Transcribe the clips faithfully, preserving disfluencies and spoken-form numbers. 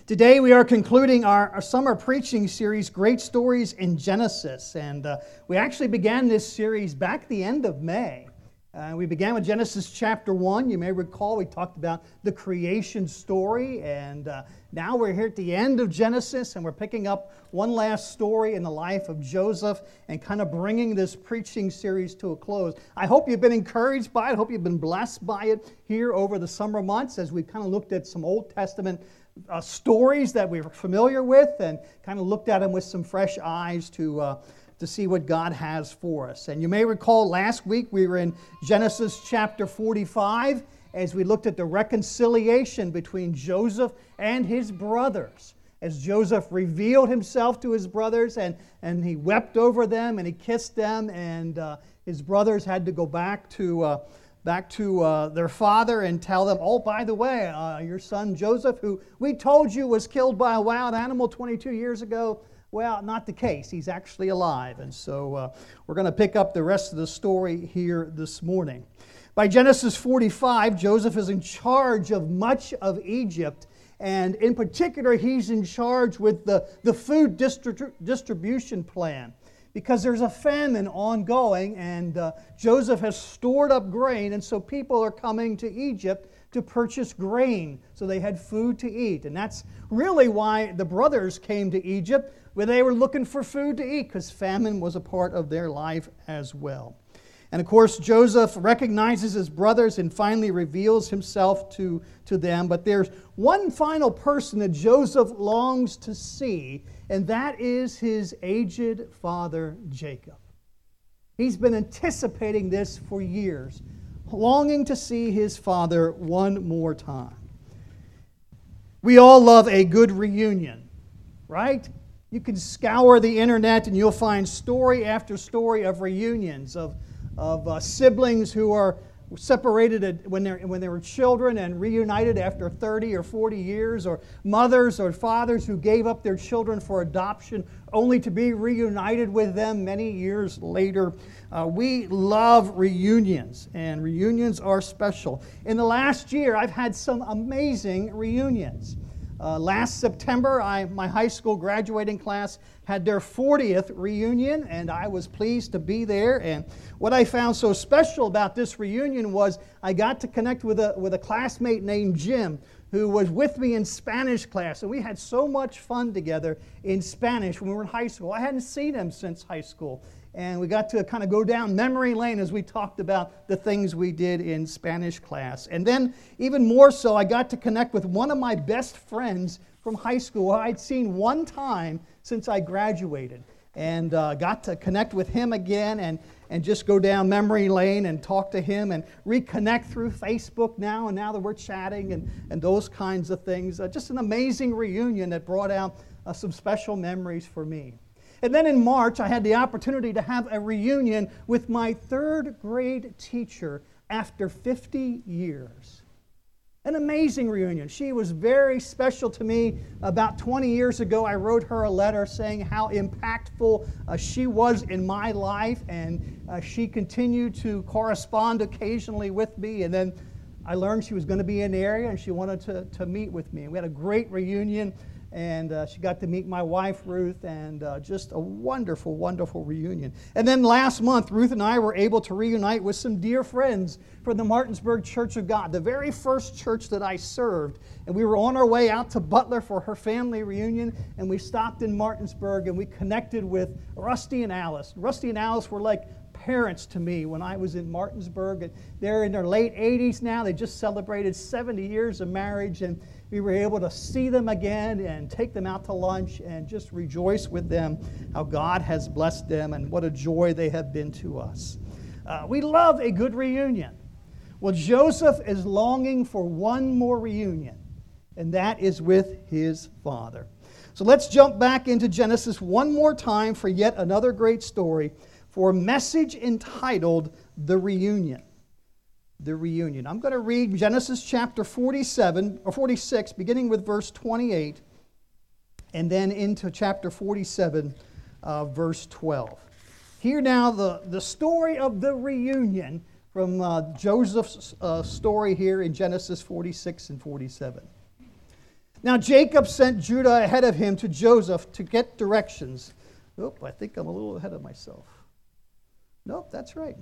Today we are concluding our, our summer preaching series, Great Stories in Genesis. And uh, we actually began this series back at the end of May. Uh, we began with Genesis chapter one. You may recall we talked about the creation story. And uh, now we're here at the end of Genesis, and we're picking up one last story in the life of Joseph and kind of bringing this preaching series to a close. I hope you've been encouraged by it. I hope you've been blessed by it here over the summer months as we've kind of looked at some Old Testament Uh, stories that we were familiar with and kind of looked at them with some fresh eyes to uh, to see what God has for us. And you may recall last week we were in Genesis chapter forty-five as we looked at the reconciliation between Joseph and his brothers. As Joseph revealed himself to his brothers and, and he wept over them and he kissed them, and uh, his brothers had to go back to uh, back to uh, their father and tell them, oh, by the way, uh, your son Joseph, who we told you was killed by a wild animal twenty-two years ago, well, not the case. He's actually alive. And so uh, we're going to pick up the rest of the story here this morning. By Genesis forty-five, Joseph is in charge of much of Egypt, and in particular, he's in charge with the, the food distri- distribution plan. Because there's a famine ongoing, and uh, Joseph has stored up grain, and so people are coming to Egypt to purchase grain, so they had food to eat. And that's really why the brothers came to Egypt, where they were looking for food to eat, because famine was a part of their life as well. And of course, Joseph recognizes his brothers and finally reveals himself to, to them. But there's one final person that Joseph longs to see, and that is his aged father, Jacob. He's been anticipating this for years, longing to see his father one more time. We all love a good reunion, right? You can scour the internet and you'll find story after story of reunions, of of uh, siblings who are separated when, they're, when they were children and reunited after thirty or forty years, or mothers or fathers who gave up their children for adoption only to be reunited with them many years later. Uh, we love reunions, and reunions are special. In the last year, I've had some amazing reunions. Uh, last September, I, my high school graduating class had their fortieth reunion, and I was pleased to be there. And what I found so special about this reunion was I got to connect with a, with a classmate named Jim, who was with me in Spanish class. And we had so much fun together in Spanish when we were in high school. I hadn't seen him since high school. And we got to kind of go down memory lane as we talked about the things we did in Spanish class. And then, even more so, I got to connect with one of my best friends from high school who I'd seen one time since I graduated. And uh, got to connect with him again and, and just go down memory lane and talk to him and reconnect through Facebook now, and now that we're chatting and, and those kinds of things. Uh, just an amazing reunion that brought out uh, some special memories for me. And then in March, I had the opportunity to have a reunion with my third grade teacher after fifty years. An amazing reunion. She was very special to me. About twenty years ago, I wrote her a letter saying how impactful uh, she was in my life, and uh, she continued to correspond occasionally with me. And then I learned she was going to be in the area, and she wanted to, to meet with me. We had a great reunion. And uh, she got to meet my wife, Ruth, and uh, just a wonderful, wonderful reunion. And then last month, Ruth and I were able to reunite with some dear friends from the Martinsburg Church of God, the very first church that I served. And we were on our way out to Butler for her family reunion, and we stopped in Martinsburg, and we connected with Rusty and Alice. Rusty and Alice were like parents to me when I was in Martinsburg. And they're in their late eighties now. They just celebrated seventy years of marriage, and we were able to see them again and take them out to lunch and just rejoice with them how God has blessed them and what a joy they have been to us. Uh, we love a good reunion. Well, Joseph is longing for one more reunion, and that is with his father. So let's jump back into Genesis one more time for yet another great story, for a message entitled The Reunion. The reunion. I'm going to read Genesis chapter forty-seven or forty-six, beginning with verse twenty-eight, and then into chapter forty-seven, uh, verse twelve. Hear now the, the story of the reunion from uh, Joseph's uh, story here in Genesis forty-six and forty-seven. Now Jacob sent Judah ahead of him to Joseph to get directions. Oop, I think I'm a little ahead of myself. Nope, that's right.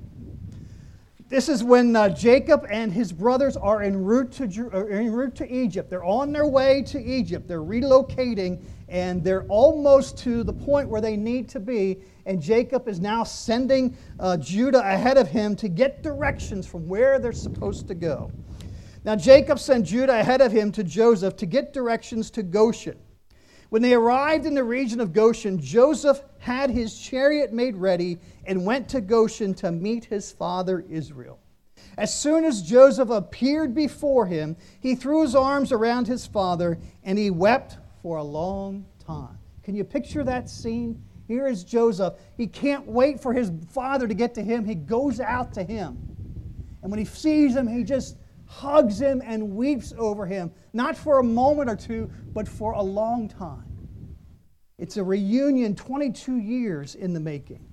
This is when uh, Jacob and his brothers are en route to Ju- uh, en route to Egypt. They're on their way to Egypt. They're relocating, and they're almost to the point where they need to be. And Jacob is now sending uh, Judah ahead of him to get directions from where they're supposed to go. Now Jacob sent Judah ahead of him to Joseph to get directions to Goshen. When they arrived in the region of Goshen, Joseph had his chariot made ready and went to Goshen to meet his father Israel. As soon as Joseph appeared before him, he threw his arms around his father and he wept for a long time. Can you picture that scene? Here is Joseph. He can't wait for his father to get to him. He goes out to him. And when he sees him, he just hugs him and weeps over him, not for a moment or two, but for a long time. It's a reunion twenty-two years in the making.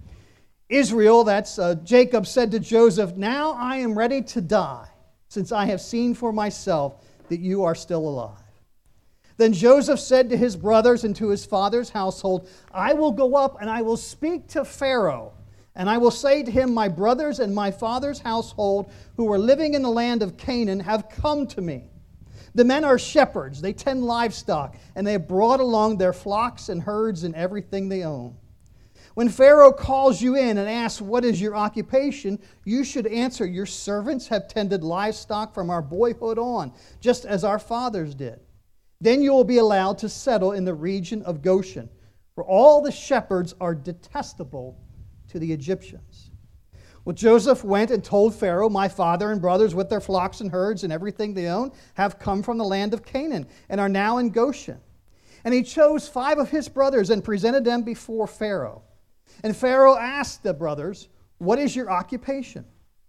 Israel, that's uh, Jacob, said to Joseph, "Now I am ready to die, since I have seen for myself that you are still alive." Then Joseph said to his brothers and to his father's household, "I will go up and I will speak to Pharaoh, and I will say to him, my brothers and my father's household who are living in the land of Canaan have come to me. The men are shepherds, they tend livestock, and they have brought along their flocks and herds and everything they own. When Pharaoh calls you in and asks, 'What is your occupation?' you should answer, 'Your servants have tended livestock from our boyhood on, just as our fathers did.' Then you will be allowed to settle in the region of Goshen, for all the shepherds are detestable to the Egyptians." Well, Joseph went and told Pharaoh, "My father and brothers with their flocks and herds and everything they own have come from the land of Canaan and are now in Goshen." And he chose five of his brothers and presented them before Pharaoh. And Pharaoh asked the brothers, "What is your occupation?"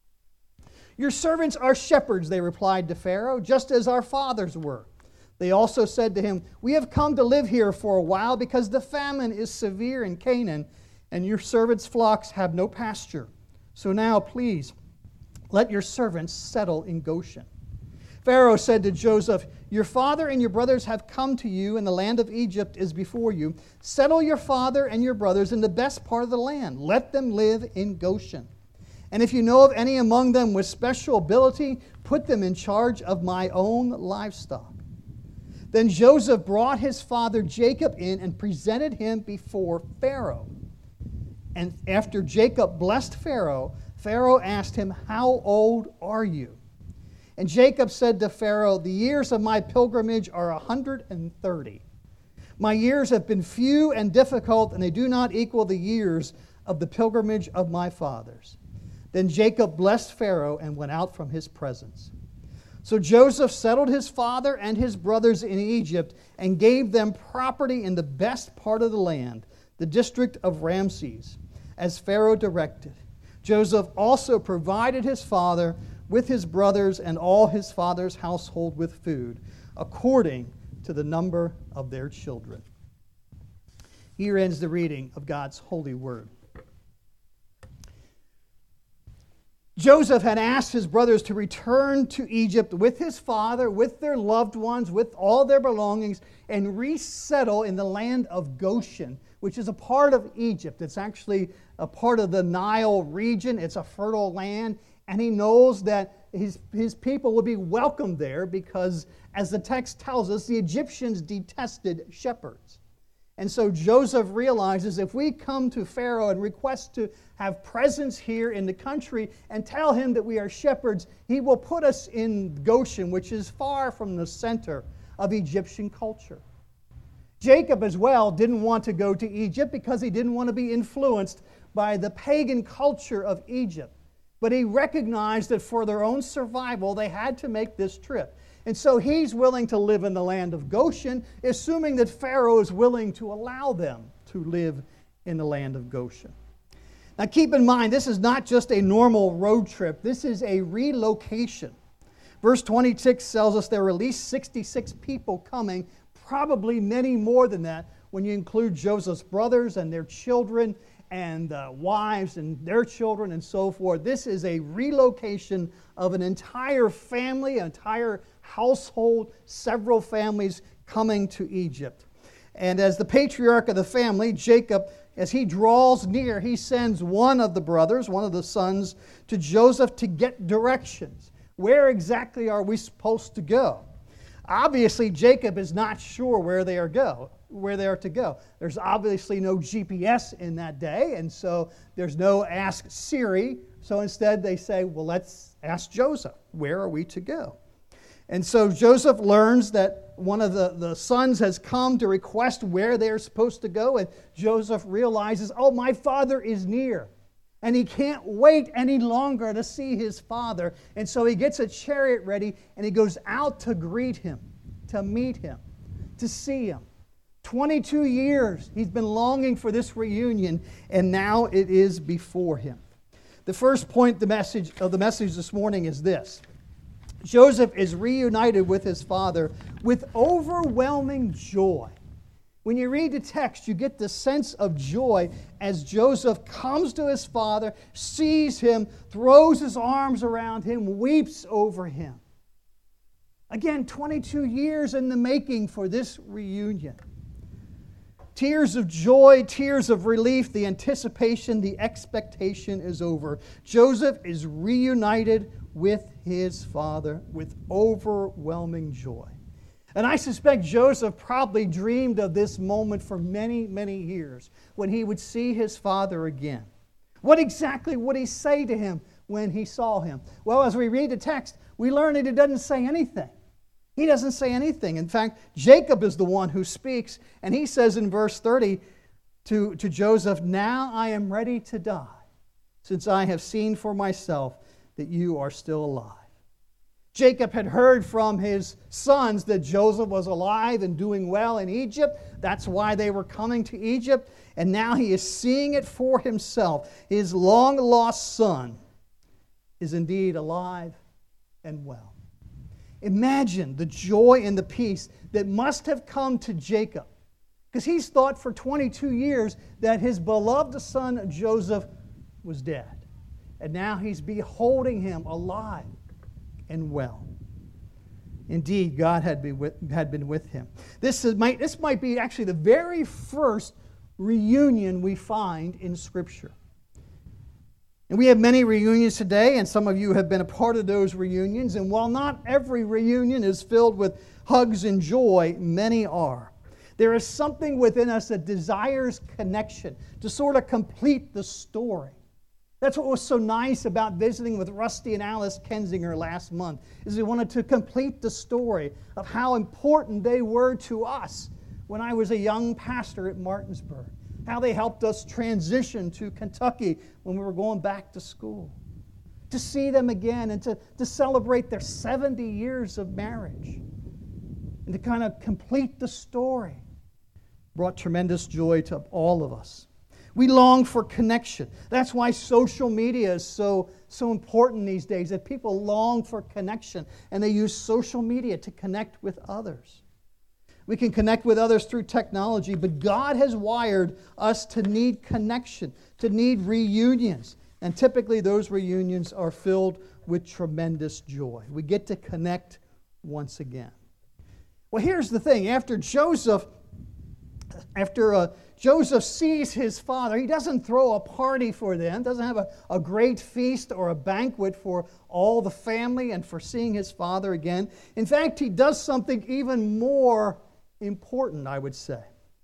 "Your servants are shepherds," they replied to Pharaoh, "just as our fathers were." They also said to him, "We have come to live here for a while because the famine is severe in Canaan, and your servants' flocks have no pasture. So now, please, let your servants settle in Goshen." Pharaoh said to Joseph, "Your father and your brothers have come to you, and the land of Egypt is before you. Settle your father and your brothers in the best part of the land. Let them live in Goshen. And if you know of any among them with special ability, put them in charge of my own livestock." Then Joseph brought his father Jacob in and presented him before Pharaoh. And after Jacob blessed Pharaoh, Pharaoh asked him, "How old are you?" And Jacob said to Pharaoh, "The years of my pilgrimage are a hundred and thirty. My years have been few and difficult, and they do not equal the years of the pilgrimage of my fathers." Then Jacob blessed Pharaoh and went out from his presence. So Joseph settled his father and his brothers in Egypt and gave them property in the best part of the land, the district of Ramses, as Pharaoh directed. Joseph also provided his father with his brothers and all his father's household with food, according to the number of their children. Here ends the reading of God's holy word. Joseph had asked his brothers to return to Egypt with his father, with their loved ones, with all their belongings, and resettle in the land of Goshen, which is a part of Egypt. It's actually a part of the Nile region. It's a fertile land, and he knows that his, his people will be welcomed there because, as the text tells us, the Egyptians detested shepherds. And so Joseph realizes if we come to Pharaoh and request to have presence here in the country and tell him that we are shepherds, he will put us in Goshen, which is far from the center of Egyptian culture. Jacob as well didn't want to go to Egypt because he didn't want to be influenced by the pagan culture of Egypt. But he recognized that for their own survival, they had to make this trip. And so he's willing to live in the land of Goshen, assuming that Pharaoh is willing to allow them to live in the land of Goshen. Now keep in mind, this is not just a normal road trip. This is a relocation. Verse twenty-six tells us there were at least sixty-six people coming, probably many more than that when you include Joseph's brothers and their children and uh, wives and their children and so forth. This is a relocation of an entire family, an entire household, several families coming to Egypt. And as the patriarch of the family, Jacob, as he draws near, he sends one of the brothers, one of the sons, to Joseph to get directions. Where exactly are we supposed to go? Obviously, Jacob is not sure where they are go, where they are to go. There's obviously no G P S in that day, and so there's no Ask Siri. So instead they say, well, let's ask Joseph, where are we to go? And so Joseph learns that one of the, the sons has come to request where they're supposed to go, and Joseph realizes, oh, my father is near. And he can't wait any longer to see his father. And so he gets a chariot ready, and he goes out to greet him, to meet him, to see him. twenty-two years he's been longing for this reunion, and now it is before him. The first point the message of the message this morning is this. Joseph is reunited with his father with overwhelming joy. When you read the text, you get the sense of joy as Joseph comes to his father, sees him, throws his arms around him, weeps over him. Again, twenty-two years in the making for this reunion. Tears of joy, tears of relief, the anticipation, the expectation is over. Joseph is reunited with his father with overwhelming joy. And I suspect Joseph probably dreamed of this moment for many, many years when he would see his father again. What exactly would he say to him when he saw him? Well, as we read the text, we learn that he doesn't say anything. He doesn't say anything. In fact, Jacob is the one who speaks, and he says in verse thirty to, to Joseph, "Now I am ready to die, since I have seen for myself that you are still alive." Jacob had heard from his sons that Joseph was alive and doing well in Egypt. That's why they were coming to Egypt. And now he is seeing it for himself. His long-lost son is indeed alive and well. Imagine the joy and the peace that must have come to Jacob, because he's thought for twenty-two years that his beloved son Joseph was dead. And now he's beholding him alive and well. Indeed, God had been with, had been with him. This, is, might, this might be actually the very first reunion we find in Scripture. And we have many reunions today, and some of you have been a part of those reunions. And while not every reunion is filled with hugs and joy, many are. There is something within us that desires connection to sort of complete the story. That's what was so nice about visiting with Rusty and Alice Kensinger last month, is we wanted to complete the story of how important they were to us when I was a young pastor at Martinsburg, how they helped us transition to Kentucky when we were going back to school. To see them again and to, to celebrate their seventy years of marriage and to kind of complete the story brought tremendous joy to all of us. We long for connection. That's why social media is so, so important these days, that people long for connection, and they use social media to connect with others. We can connect with others through technology, but God has wired us to need connection, to need reunions. And typically those reunions are filled with tremendous joy. We get to connect once again. Well, here's the thing. After Joseph, after uh, Joseph sees his father, he doesn't throw a party for them, doesn't have a, a great feast or a banquet for all the family and for seeing his father again. In fact, he does something even more important, I would say.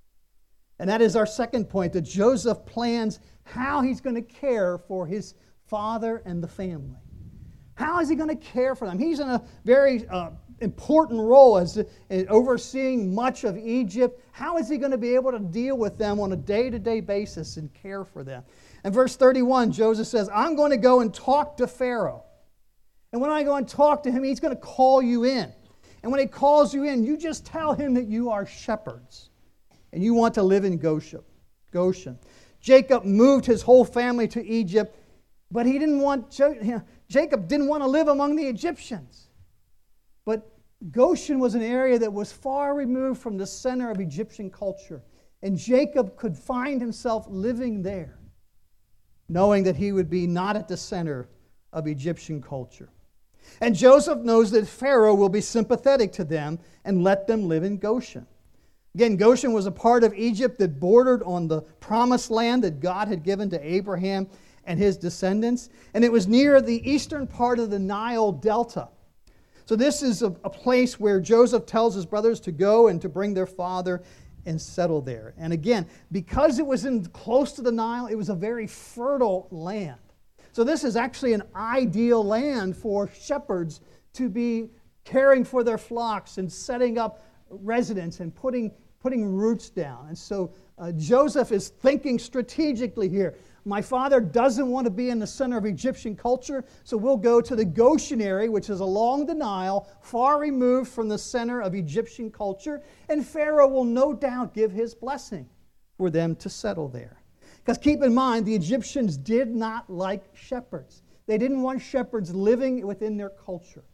And that is our second point, that Joseph plans how he's going to care for his father and the family. How is he going to care for them? He's in a very uh, important role as uh, overseeing much of Egypt. How is he going to be able to deal with them on a day-to-day basis and care for them? In verse thirty-one, Joseph says, "I'm going to go and talk to Pharaoh. And when I go and talk to him, he's going to call you in. And when he calls you in, you just tell him that you are shepherds and you want to live in Goshen. Goshen. Jacob moved his whole family to Egypt, but he didn't want Jacob didn't want to live among the Egyptians. But Goshen was an area that was far removed from the center of Egyptian culture, and Jacob could find himself living there, knowing that he would be not at the center of Egyptian culture. And Joseph knows that Pharaoh will be sympathetic to them and let them live in Goshen. Again, Goshen was a part of Egypt that bordered on the promised land that God had given to Abraham and his descendants. And it was near the eastern part of the Nile Delta. So this is a, a place where Joseph tells his brothers to go and to bring their father and settle there. And again, because it was in close to the Nile, it was a very fertile land. So this is actually an ideal land for shepherds to be caring for their flocks and setting up residence and putting, putting roots down. And so uh, Joseph is thinking strategically here. My father doesn't want to be in the center of Egyptian culture, so we'll go to the Goshen area, which is along the Nile, far removed from the center of Egyptian culture, and Pharaoh will no doubt give his blessing for them to settle there. Because keep in mind, the Egyptians did not like shepherds. They didn't want shepherds living within their culture.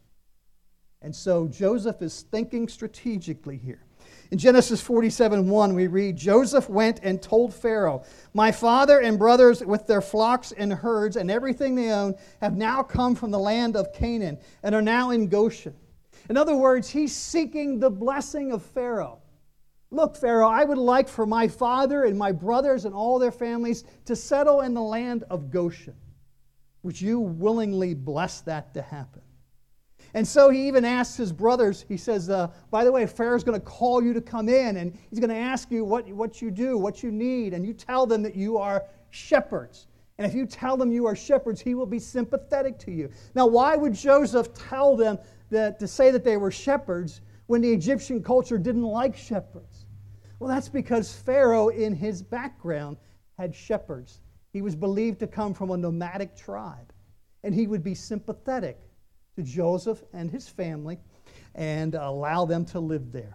And so Joseph is thinking strategically here. In Genesis forty-seven one, we read, Joseph went and told Pharaoh, my father and brothers with their flocks and herds and everything they own have now come from the land of Canaan and are now in Goshen. In other words, he's seeking the blessing of Pharaoh. Look, Pharaoh, I would like for my father and my brothers and all their families to settle in the land of Goshen. Would you willingly bless that to happen? And so he even asks his brothers, he says, uh, by the way, Pharaoh's going to call you to come in, and he's going to ask you what, what you do, what you need, and you tell them that you are shepherds. And if you tell them you are shepherds, he will be sympathetic to you. Now, why would Joseph tell them that, to say that they were shepherds when the Egyptian culture didn't like shepherds? Well, that's because Pharaoh, in his background, had shepherds. He was believed to come from a nomadic tribe, and he would be sympathetic to Joseph and his family and allow them to live there.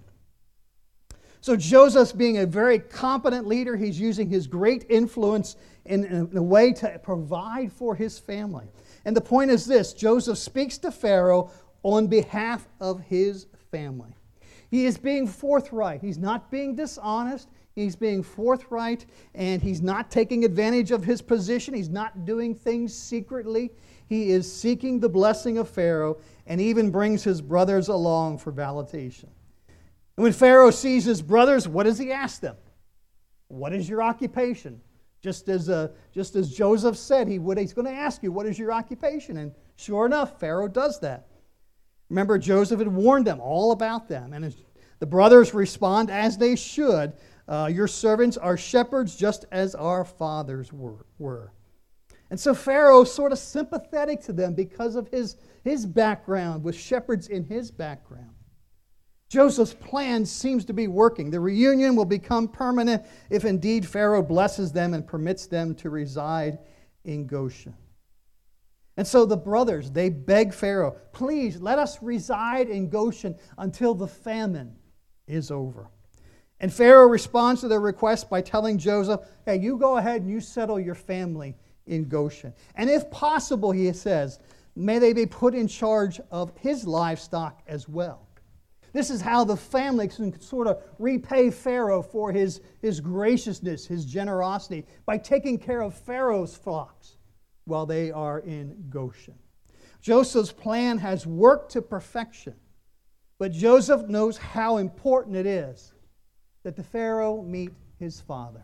So Joseph's being a very competent leader. He's using his great influence in, in a way to provide for his family. And the point is this: Joseph speaks to Pharaoh on behalf of his family. He is being forthright. He's not being dishonest. He's being forthright, and he's not taking advantage of his position. He's not doing things secretly. He is seeking the blessing of Pharaoh and even brings his brothers along for validation. And when Pharaoh sees his brothers, what does he ask them? What is your occupation? Just as, uh, just as Joseph said he would, he's going to ask you, what is your occupation? And sure enough, Pharaoh does that. Remember, Joseph had warned them all about them. And as the brothers respond as they should. Uh, your servants are shepherds just as our fathers were. were. And so Pharaoh's sort of sympathetic to them because of his, his background, with shepherds in his background. Joseph's plan seems to be working. The reunion will become permanent if indeed Pharaoh blesses them and permits them to reside in Goshen. And so the brothers, they beg Pharaoh, please let us reside in Goshen until the famine is over. And Pharaoh responds to their request by telling Joseph, hey, you go ahead and you settle your family in Goshen. And if possible, he says, may they be put in charge of his livestock as well. This is how the family can sort of repay Pharaoh for his, his graciousness, his generosity, by taking care of Pharaoh's flocks while they are in Goshen. Joseph's plan has worked to perfection, but Joseph knows how important it is that the Pharaoh meet his father.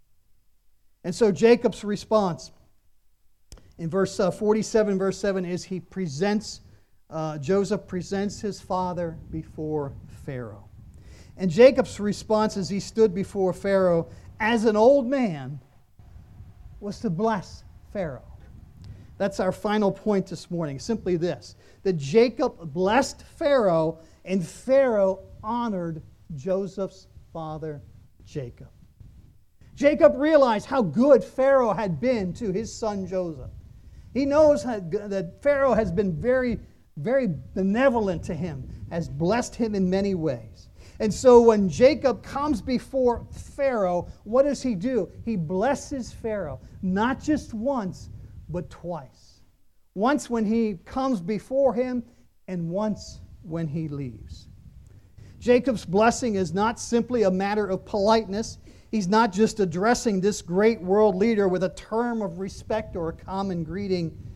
And so Jacob's response in verse uh, forty-seven, verse seven, is he presents, uh, Joseph presents his father before Pharaoh. And Jacob's response as he stood before Pharaoh as an old man was to bless Pharaoh. That's our final point this morning, simply this, that Jacob blessed Pharaoh and Pharaoh honored Joseph's father, Jacob. Jacob realized how good Pharaoh had been to his son Joseph. He knows how, that Pharaoh has been very, very benevolent to him, has blessed him in many ways. And so when Jacob comes before Pharaoh, what does he do? He blesses Pharaoh, not just once, but twice. Once when he comes before him, and once when he leaves. Jacob's blessing is not simply a matter of politeness. He's not just addressing this great world leader with a term of respect or a common greeting.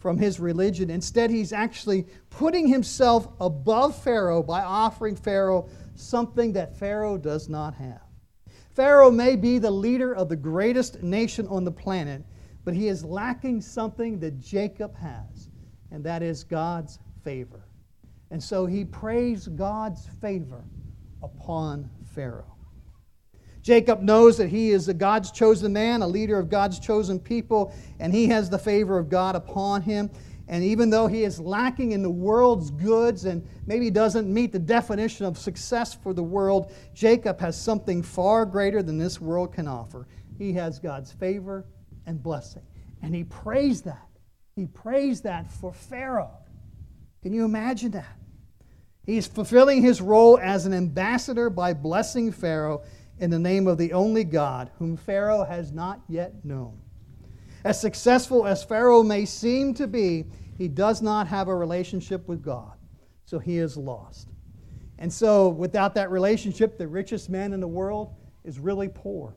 from his religion. Instead, he's actually putting himself above Pharaoh by offering Pharaoh something that Pharaoh does not have. Pharaoh may be the leader of the greatest nation on the planet, but he is lacking something that Jacob has, and that is God's favor. And so he prays God's favor upon Pharaoh. Jacob knows that he is a God's chosen man, a leader of God's chosen people, and he has the favor of God upon him. And even though he is lacking in the world's goods and maybe doesn't meet the definition of success for the world, Jacob has something far greater than this world can offer. He has God's favor and blessing. And he prays that. He prays that for Pharaoh. Can you imagine that? He's fulfilling his role as an ambassador by blessing Pharaoh in the name of the only God, whom Pharaoh has not yet known. As successful as Pharaoh may seem to be, he does not have a relationship with God, so he is lost. And so, without that relationship, the richest man in the world is really poor.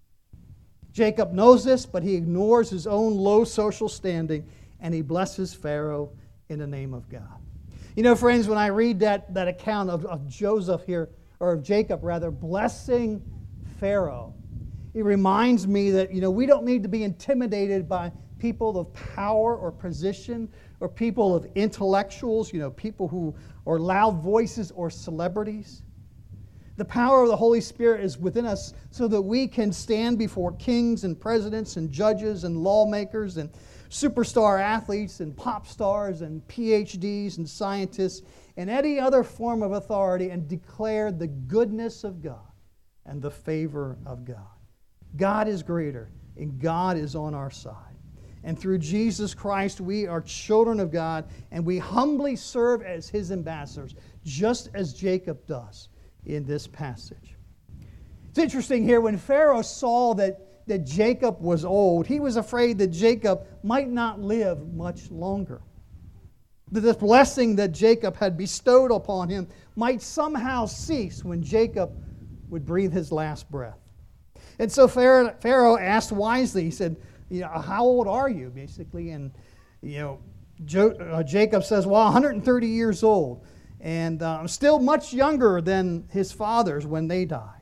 Jacob knows this, but he ignores his own low social standing, and he blesses Pharaoh in the name of God. You know, friends, when I read that, that account of, of Joseph here, or of Jacob rather, blessing Pharaoh, it reminds me that, you know, we don't need to be intimidated by people of power or position, or people of intellectuals, you know, people who are loud voices or celebrities. The power of the Holy Spirit is within us so that we can stand before kings and presidents and judges and lawmakers and superstar athletes and pop stars and P H Ds and scientists and any other form of authority and declare the goodness of God and the favor of God. God is greater, and God is on our side. And through Jesus Christ, we are children of God, and we humbly serve as His ambassadors, just as Jacob does in this passage. It's interesting here, when Pharaoh saw that, that Jacob was old, he was afraid that Jacob might not live much longer. That this blessing that Jacob had bestowed upon him might somehow cease when Jacob would breathe his last breath. And so Pharaoh asked wisely, he said, you know, how old are you, basically? And, you know, jo- uh, Jacob says, well, one hundred thirty years old. And uh, I'm still much younger than his fathers when they died.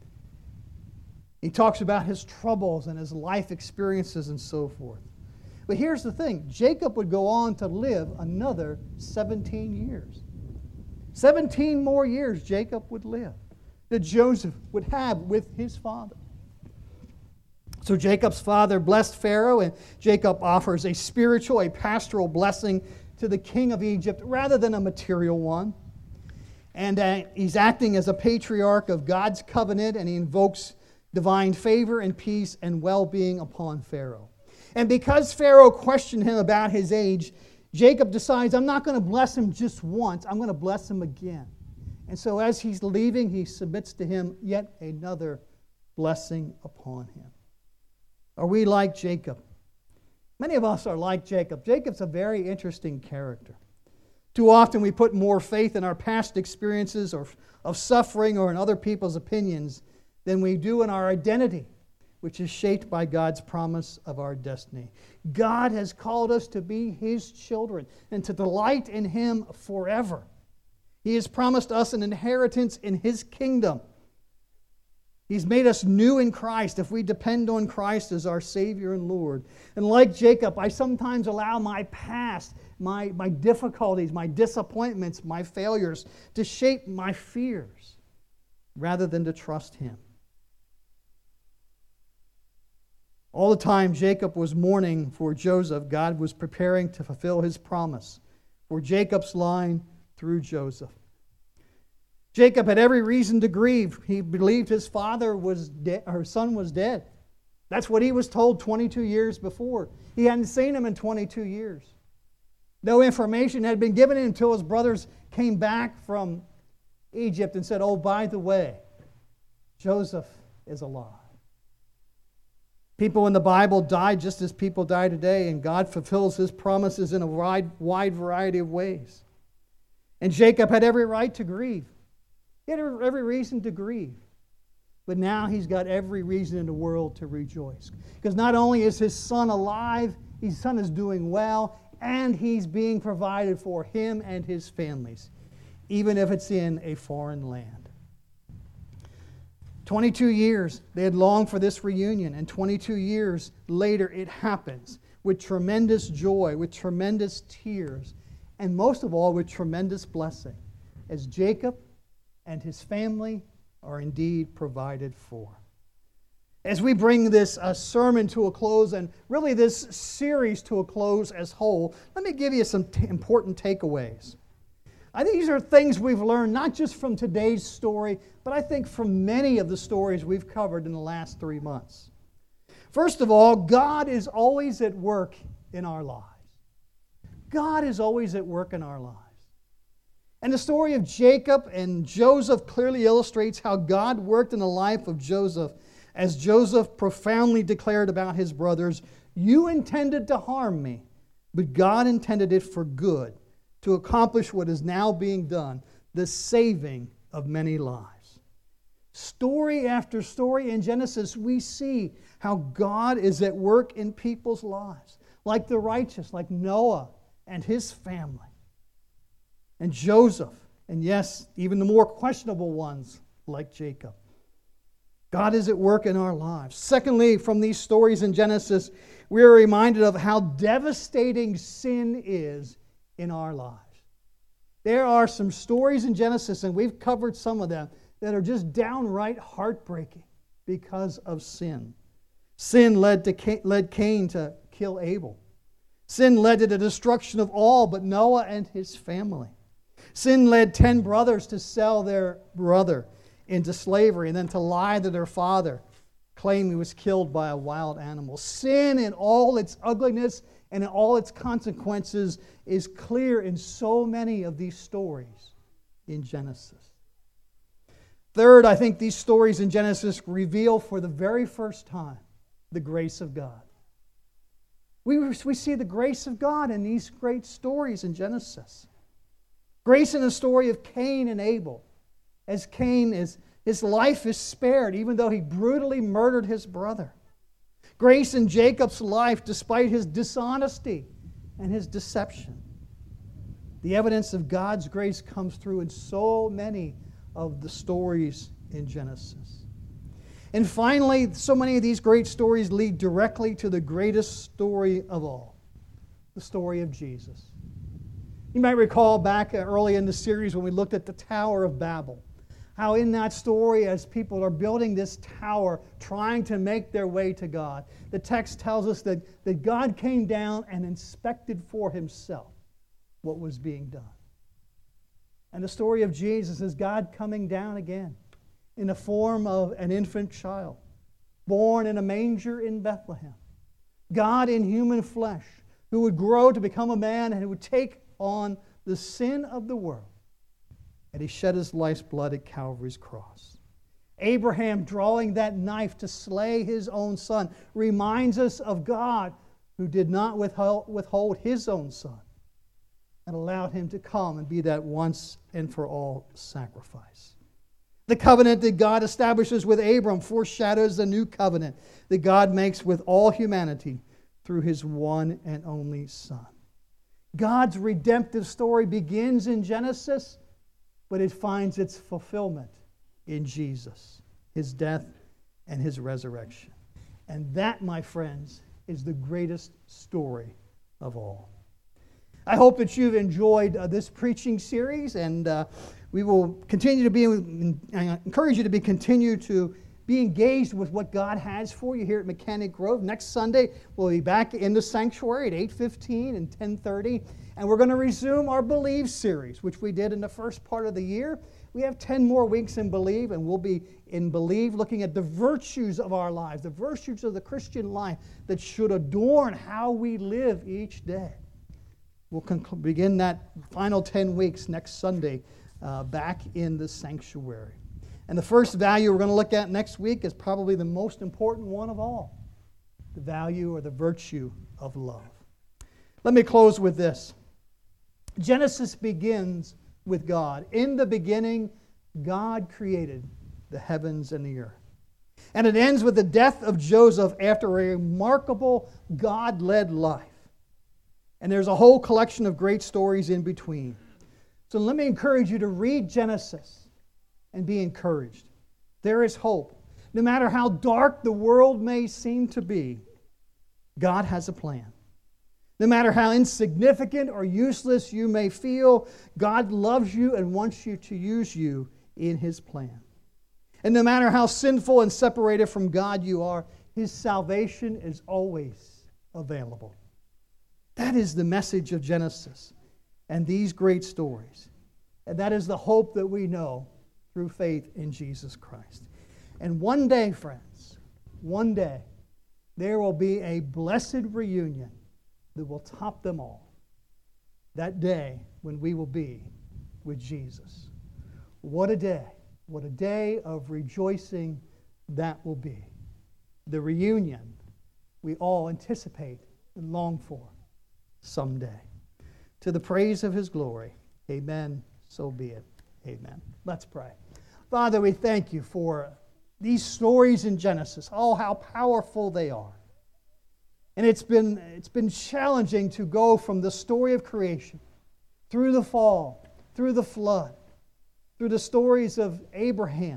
He talks about his troubles and his life experiences and so forth. But here's the thing. Jacob would go on to live another seventeen years. seventeen more years Jacob would live that Joseph would have with his father. So Jacob's father blessed Pharaoh, and Jacob offers a spiritual, a pastoral blessing to the king of Egypt rather than a material one. And uh, he's acting as a patriarch of God's covenant, and he invokes divine favor and peace and well-being upon Pharaoh. And because Pharaoh questioned him about his age, Jacob decides, I'm not going to bless him just once, I'm going to bless him again. And so as he's leaving, he submits to him yet another blessing upon him. Are we like Jacob? Many of us are like Jacob. Jacob's a very interesting character. Too often we put more faith in our past experiences or of suffering or in other people's opinions than we do in our identity, which is shaped by God's promise of our destiny. God has called us to be His children and to delight in Him forever. He has promised us an inheritance in His kingdom. He's made us new in Christ if we depend on Christ as our Savior and Lord. And like Jacob, I sometimes allow my past, my, my difficulties, my disappointments, my failures to shape my fears rather than to trust Him. All the time Jacob was mourning for Joseph, God was preparing to fulfill His promise for Jacob's line through Joseph. Jacob had every reason to grieve. He believed his father was dead, or his son was dead. That's what he was told twenty-two years before. He hadn't seen him in twenty-two years. No information had been given him until his brothers came back from Egypt and said, oh, by the way, Joseph is alive. People in the Bible died just as people die today, and God fulfills His promises in a wide, wide variety of ways. And Jacob had every right to grieve. He had every reason to grieve. But now he's got every reason in the world to rejoice. Because not only is his son alive, his son is doing well, and he's being provided for him and his families, even if it's in a foreign land. twenty-two years they had longed for this reunion, and twenty-two years later it happens with tremendous joy, with tremendous tears, and most of all with tremendous blessing, as Jacob and his family are indeed provided for. As we bring this uh, sermon to a close, and really this series to a close as whole, let me give you some t- important takeaways. I think these are things we've learned not just from today's story, but I think from many of the stories we've covered in the last three months. First of all, God is always at work in our lives. God is always at work in our lives. And the story of Jacob and Joseph clearly illustrates how God worked in the life of Joseph, as Joseph profoundly declared about his brothers, "You intended to harm me, but God intended it for good, to accomplish what is now being done, the saving of many lives." Story after story in Genesis, we see how God is at work in people's lives, like the righteous, like Noah and his family, and Joseph, and yes, even the more questionable ones like Jacob. God is at work in our lives. Secondly, from these stories in Genesis, we are reminded of how devastating sin is in our lives. There are some stories in Genesis, and we've covered some of them, that are just downright heartbreaking because of sin. Sin led, to Cain, led Cain to kill Abel. Sin led to the destruction of all but Noah and his family. Sin led ten brothers to sell their brother into slavery and then to lie to their father, claim he was killed by a wild animal. Sin in all its ugliness and in all its consequences is clear in so many of these stories in Genesis. Third, I think these stories in Genesis reveal for the very first time the grace of God. We, we see the grace of God in these great stories in Genesis. Grace in the story of Cain and Abel. As Cain, is, his life is spared, even though he brutally murdered his brother. Grace in Jacob's life, despite his dishonesty and his deception. The evidence of God's grace comes through in so many of the stories in Genesis. And finally, so many of these great stories lead directly to the greatest story of all, the story of Jesus. You might recall back early in the series when we looked at the Tower of Babel, how in that story, as people are building this tower, trying to make their way to God, the text tells us that, that God came down and inspected for himself what was being done. And the story of Jesus is God coming down again in the form of an infant child, born in a manger in Bethlehem. God in human flesh, who would grow to become a man and who would take on the sin of the world. And he shed his life's blood at Calvary's cross. Abraham drawing that knife to slay his own son reminds us of God who did not withhold his own son and allowed him to come and be that once and for all sacrifice. The covenant that God establishes with Abram foreshadows the new covenant that God makes with all humanity through his one and only Son. God's redemptive story begins in Genesis, but it finds its fulfillment in Jesus, his death and his resurrection. And that, my friends, is the greatest story of all. I hope that you've enjoyed uh, this preaching series, and uh, we will continue to be, I encourage you to be continue to be engaged with what God has for you here at Mechanic Grove. Next Sunday, we'll be back in the sanctuary at eight fifteen and ten thirty, and we're going to resume our Believe series, which we did in the first part of the year. We have ten more weeks in Believe, and we'll be in Believe looking at the virtues of our lives, the virtues of the Christian life that should adorn how we live each day. We'll conc- begin that final ten weeks next Sunday uh, back in the sanctuary. And the first value we're going to look at next week is probably the most important one of all, the value or the virtue of love. Let me close with this. Genesis begins with God. In the beginning, God created the heavens and the earth. And it ends with the death of Joseph after a remarkable God-led life. And there's a whole collection of great stories in between. So let me encourage you to read Genesis and be encouraged. There is hope. No matter how dark the world may seem to be, God has a plan. No matter how insignificant or useless you may feel, God loves you and wants you to use you in His plan. And no matter how sinful and separated from God you are, His salvation is always available. That is the message of Genesis and these great stories. And that is the hope that we know through faith in Jesus Christ. And one day, friends, one day, there will be a blessed reunion that will top them all. That day when we will be with Jesus. What a day. What a day of rejoicing that will be. The reunion we all anticipate and long for someday. To the praise of His glory. Amen. So be it. Amen. Let's pray. Father, we thank You for these stories in Genesis. Oh, how powerful they are. And it's been, it's been challenging to go from the story of creation, through the fall, through the flood, through the stories of Abraham,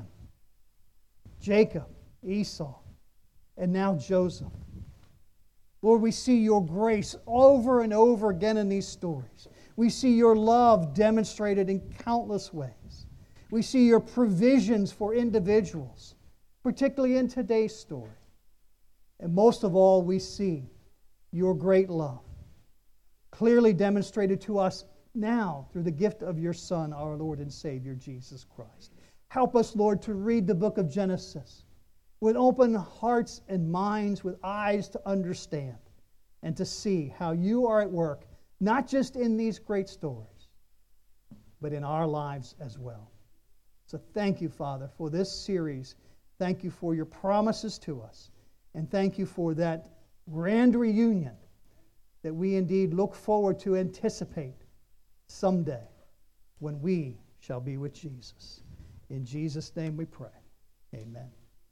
Jacob, Esau, and now Joseph. Lord, we see Your grace over and over again in these stories. We see Your love demonstrated in countless ways. We see Your provisions for individuals, particularly in today's story. And most of all, we see Your great love clearly demonstrated to us now through the gift of Your Son, our Lord and Savior, Jesus Christ. Help us, Lord, to read the book of Genesis with open hearts and minds, with eyes to understand and to see how You are at work, not just in these great stories, but in our lives as well. So thank You, Father, for this series. Thank You for Your promises to us. And thank You for that grand reunion that we indeed look forward to anticipate someday when we shall be with Jesus. In Jesus' name we pray. Amen.